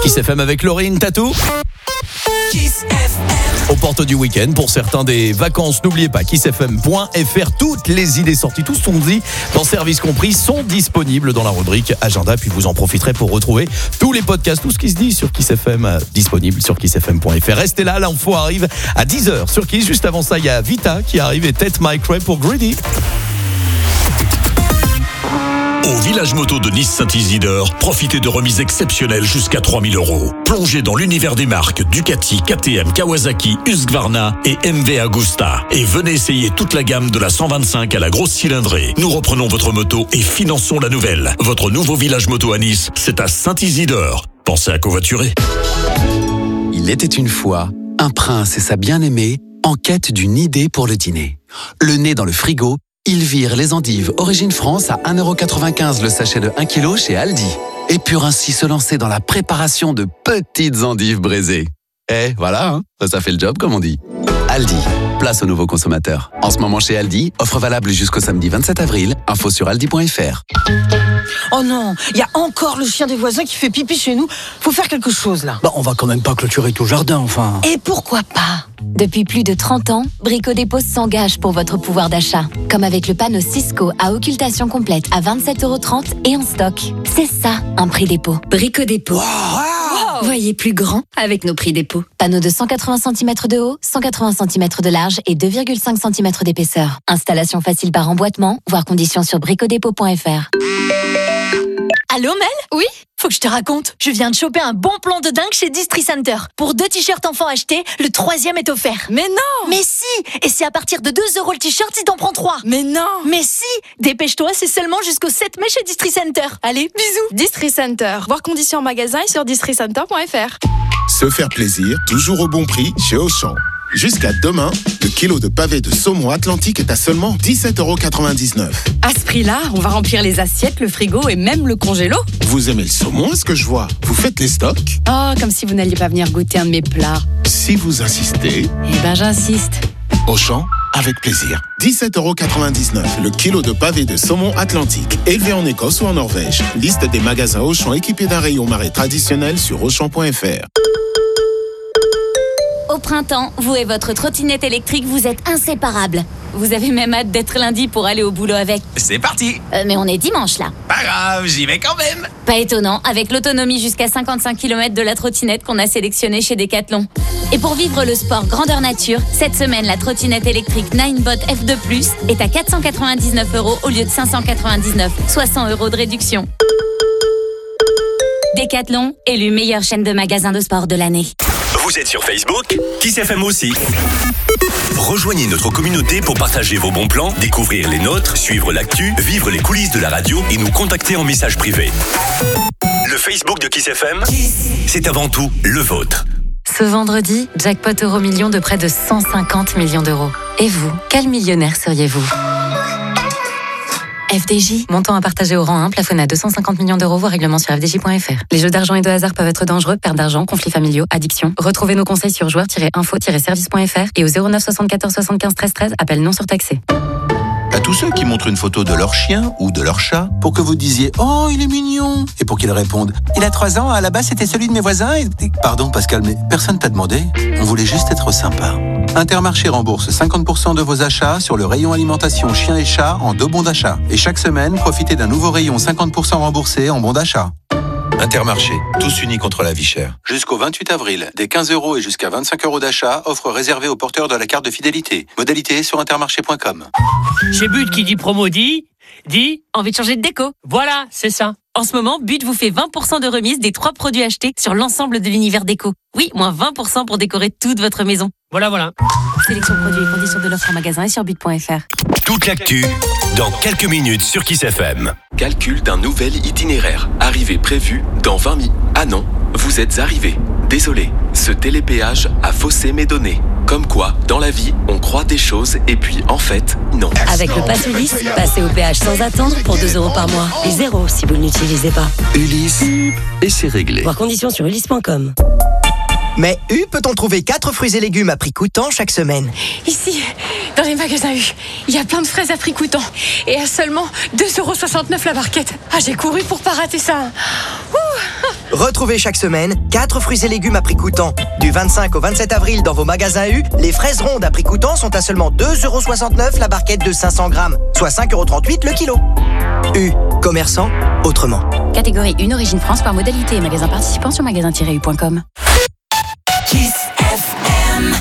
Kiss F M avec Laurine Tatou. Kiss F M. Aux portes du week-end, pour certains des vacances, n'oubliez pas kiss f m point f r. Toutes les idées sorties, tout ce qu'on dit dans Service Compris sont disponibles dans la rubrique Agenda. Puis vous en profiterez pour retrouver tous les podcasts, tout ce qui se dit sur Kiss F M, euh, disponible sur kiss f m point f r. Restez là, l'info arrive à dix heures sur Kiss. Juste avant ça, il y a Vita qui arrive et Tête Mike Ray pour Greedy. Au village moto de Nice-Saint-Isidore, profitez de remises exceptionnelles jusqu'à trois mille euros. Plongez dans l'univers des marques Ducati, K T M, Kawasaki, Husqvarna et M V Agusta. Et venez essayer toute la gamme de la cent vingt-cinq à la grosse cylindrée. Nous reprenons votre moto et finançons la nouvelle. Votre nouveau village moto à Nice, c'est à Saint-Isidore. Pensez à covoiturer. Il était une fois un prince et sa bien-aimée en quête d'une idée pour le dîner. Le nez dans le frigo, ils virent les endives Origine France à un euro quatre-vingt-quinze le sachet de un kilo chez Aldi. Et purent ainsi se lancer dans la préparation de petites endives braisées. Eh, voilà, hein, ça fait le job comme on dit. Aldi, place aux nouveaux consommateurs. En ce moment chez Aldi, offre valable jusqu'au samedi vingt-sept avril. Info sur aldi point f r. Oh non, il y a encore le chien des voisins qui fait pipi chez nous. Faut faire quelque chose là. Bah, on va quand même pas clôturer tout le jardin, enfin. Et pourquoi pas? Depuis plus de trente ans, Brico Dépôt s'engage pour votre pouvoir d'achat. Comme avec le panneau Cisco à occultation complète à vingt-sept euros trente et en stock. C'est ça, un prix dépôt. Brico Dépôt. Wow. Voyez plus grand avec nos prix dépôt. Panneau de cent quatre-vingts centimètres de haut, cent quatre-vingts centimètres de large et deux virgule cinq centimètres d'épaisseur. Installation facile par emboîtement, voire conditions sur brico dépôt point f r. Allô Mel? Oui? Faut que je te raconte. Je viens de choper un bon plan de dingue chez Distri Center. Pour deux t-shirts enfants achetés, le troisième est offert. Mais non! Mais si! Et c'est à partir de deux euros le t-shirt si t'en prends trois. Mais non! Mais si! Dépêche-toi, c'est seulement jusqu'au sept mai chez Distri Center. Allez, bisous! Distri Center. Voir conditions en magasin et sur distri center point f r. Se faire plaisir, toujours au bon prix chez Auchan. Jusqu'à demain, le kilo de pavé de saumon Atlantique est à seulement dix-sept euros quatre-vingt-dix-neuf. À ce prix-là, on va remplir les assiettes, le frigo et même le congélo. Vous aimez le saumon, est-ce que je vois? Vous faites les stocks? Oh, comme si vous n'alliez pas venir goûter un de mes plats. Si vous insistez... Eh ben j'insiste. Auchan, avec plaisir. dix-sept euros quatre-vingt-dix-neuf, le kilo de pavé de saumon Atlantique, élevé en Écosse ou en Norvège. Liste des magasins Auchan équipés d'un rayon marais traditionnel sur auchan point f r. Au printemps, vous et votre trottinette électrique, vous êtes inséparables. Vous avez même hâte d'être lundi pour aller au boulot avec. C'est parti. Euh, mais on est dimanche là. Pas grave, j'y vais quand même. Pas étonnant, avec l'autonomie jusqu'à cinquante-cinq kilomètres de la trottinette qu'on a sélectionnée chez Decathlon. Et pour vivre le sport grandeur nature, cette semaine, la trottinette électrique Ninebot F deux plus est à quatre cent quatre-vingt-dix-neuf euros au lieu de cinq cent quatre-vingt-dix-neuf, soit cent euros de réduction. Decathlon, élu meilleure chaîne de magasins de sport de l'année. Vous êtes sur Facebook? Kiss F M aussi. Rejoignez notre communauté pour partager vos bons plans, découvrir les nôtres, suivre l'actu, vivre les coulisses de la radio et nous contacter en message privé. Le Facebook de Kiss F M, c'est avant tout le vôtre. Ce vendredi, jackpot euro million de près de cent cinquante millions d'euros. Et vous, quel millionnaire seriez-vous? F D J, montant à partager au rang un, plafonné à deux cent cinquante millions d'euros, voire règlement sur f d j point f r. Les jeux d'argent et de hasard peuvent être dangereux, perte d'argent, conflits familiaux, addiction. Retrouvez nos conseils sur joueurs tiret info tiret service point f r et au zéro neuf soixante-quatorze soixante-quinze treize treize, appel non surtaxé. À tous ceux qui montrent une photo de leur chien ou de leur chat pour que vous disiez « Oh, il est mignon !» et pour qu'ils répondent « Il a trois ans, à la base c'était celui de mes voisins et... » Pardon Pascal, mais personne t'a demandé. On voulait juste être sympa. Intermarché rembourse cinquante pour cent de vos achats sur le rayon alimentation chien et chat en deux bons d'achat. Et chaque semaine, profitez d'un nouveau rayon cinquante pour cent remboursé en bons d'achat. Intermarché, tous unis contre la vie chère. Jusqu'au vingt-huit avril, des quinze euros et jusqu'à vingt-cinq euros d'achat, offre réservée aux porteurs de la carte de fidélité. Modalité sur intermarché point com. Chez But qui dit promo dit, dit envie de changer de déco. Voilà, c'est ça. En ce moment, But vous fait vingt pour cent de remise des trois produits achetés sur l'ensemble de l'univers déco. Oui, moins vingt pour cent pour décorer toute votre maison. Voilà, voilà. Sélection produits et conditions de l'offre en magasin et sur but point f r. Toute l'actu, dans quelques minutes sur Kiss F M. Calcul d'un nouvel itinéraire. Arrivée prévue dans vingt minutes. Ah non, vous êtes arrivé. Désolé, ce télépéage a faussé mes données. Comme quoi, dans la vie, on croit des choses et puis en fait, non. Avec le Pass Ulysse, passez au péage sans attendre pour deux euros par mois. Et zéro si vous ne l'utilisez pas. Ulysse, et c'est réglé. Voir conditions sur ulysse point com. Mais U peut-on trouver quatre fruits et légumes à prix coûtant chaque semaine? Ici, dans les magasins U, il y a plein de fraises à prix coûtant. Et à seulement deux euros soixante-neuf la barquette. Ah, j'ai couru pour pas rater ça. Ouh. Retrouvez chaque semaine quatre fruits et légumes à prix coûtant. Du vingt-cinq au vingt-sept avril dans vos magasins U, les fraises rondes à prix coûtant sont à seulement deux euros soixante-neuf la barquette de cinq cents grammes, soit cinq euros trente-huit le kilo. U, commerçant autrement. Catégorie un Origine France par modalité et magasin participant sur magasin tiret u point com. Kiss F M.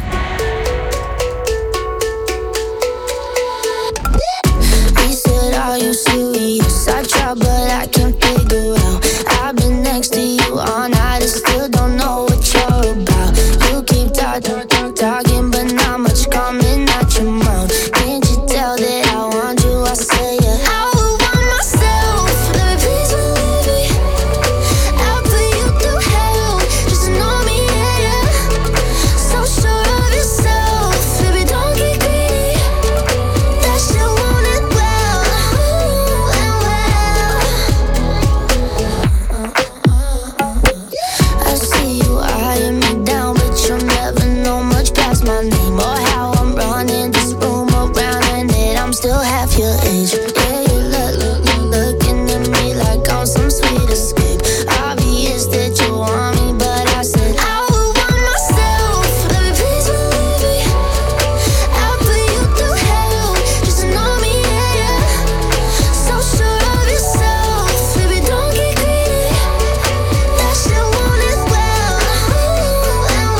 He said, are you serious? I tried but I can't figure out. I've been next to you all night and still don't know what you're about. You keep talking, talking but not much coming out your mouth. Can't you tell that I want you? I say yeah. I would want myself. Let me please believe me. I'll put you through hell just to know me, yeah, yeah. So sure of yourself, baby, don't get greedy. That shit want it well, ooh, and well. I see you eyeing me down, but you'll never know much past my name or how I'm running this room around and that I'm still half your age. Yeah, you look, look, look, looking at me like I'm some sweet escape. Obvious that you want me, but I said I would want myself. Let me please believe me. I'll put you through hell just to know me, yeah, yeah. So sure of yourself, baby, don't get greedy. That shit want it well, ooh, and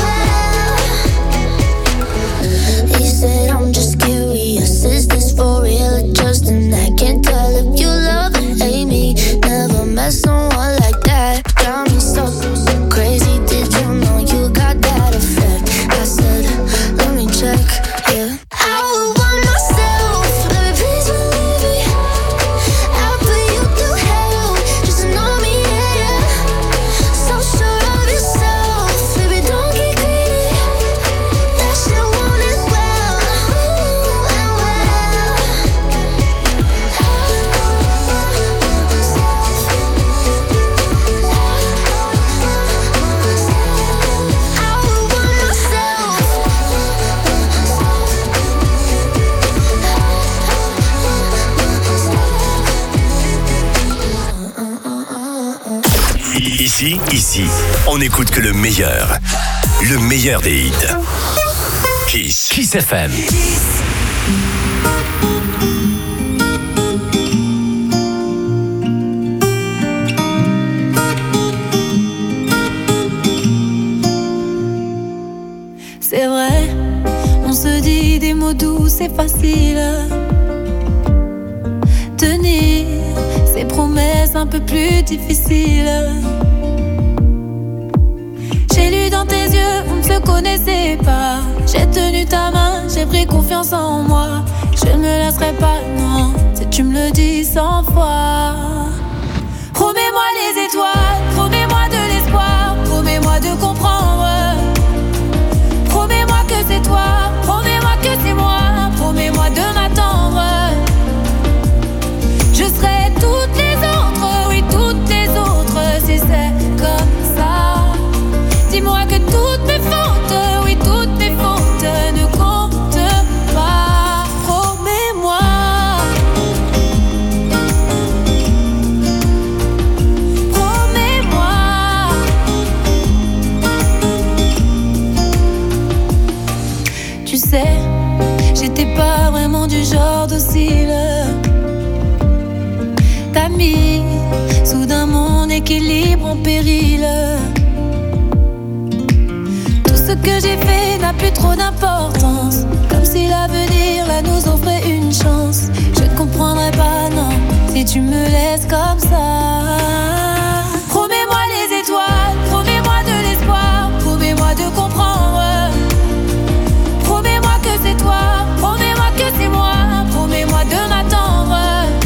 well. He said I'm just curious, is this for real or just an act? Can't tell if you love or hate me. Never met someone like that. Got me so crazy. Did you know you got that effect? I said, let me check, yeah. I would want myself. Let me please believe me. I'll put you through hell just to know me, yeah, yeah. So sure of yourself, baby, don't get greedy. That shit want it well, ooh, and well. I would want myself. Ici, ici, on n'écoute que le meilleur. Le meilleur des hits. Kiss. Kiss F M. C'est vrai, on se dit des mots doux, c'est facile. Tenir ces promesses un peu plus difficiles. J'ai lu dans tes yeux, on ne se connaissait pas. J'ai tenu ta main, j'ai pris confiance en moi. Je ne me laisserai pas, non, si tu me le dis cent fois. Promets-moi les étoiles, promets-moi de l'espoir, promets-moi de comprendre. Promets-moi que c'est toi, promets-moi que c'est moi, promets-moi de m'attendre. Je serai toutes les autres, oui toutes les autres, si c'est comme ça. Dis-moi que toutes mes fautes, oui toutes mes fautes ne comptent pas. Promets-moi. Promets-moi. Tu sais, j'étais pas vraiment du genre docile. T'as mis soudain mon équilibre en péril. Tout ce que j'ai fait n'a plus trop d'importance. Comme si l'avenir là nous offrait une chance. Je ne comprendrai pas, non, si tu me laisses comme ça. Promets-moi les étoiles, promets-moi de l'espoir, promets-moi de comprendre. Promets-moi que c'est toi, promets-moi que c'est moi, promets-moi de m'attendre.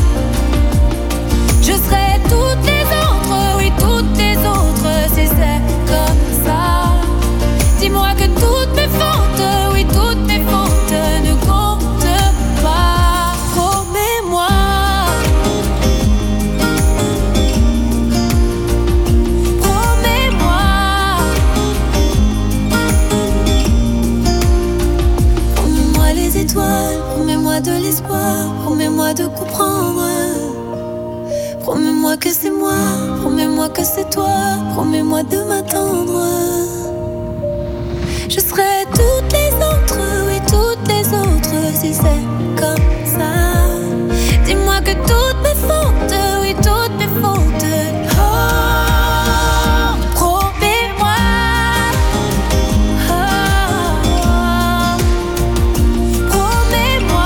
Je serai toutes les autres, oui toutes les autres, si c'est comme ça. Dis-moi que toutes mes fautes, oui toutes mes fautes ne comptent pas. Promets-moi. que c'est moi, promets-moi que c'est toi, promets-moi de m'attendre. Je serai toutes les autres, oui toutes les autres, si c'est comme ça. Dis-moi que toutes mes fautes, oui toutes mes fautes. Oh, promets-moi. Oh, promets-moi.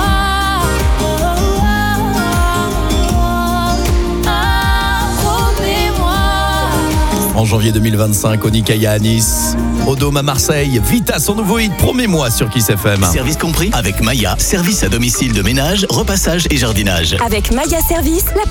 En janvier deux mille vingt-cinq, Onikaya à Nice, Odome à Marseille, Vita son nouveau hit, promets-moi sur Kiss F M. Service compris avec Maya, service à domicile de ménage, repassage et jardinage. Avec Maya Service, la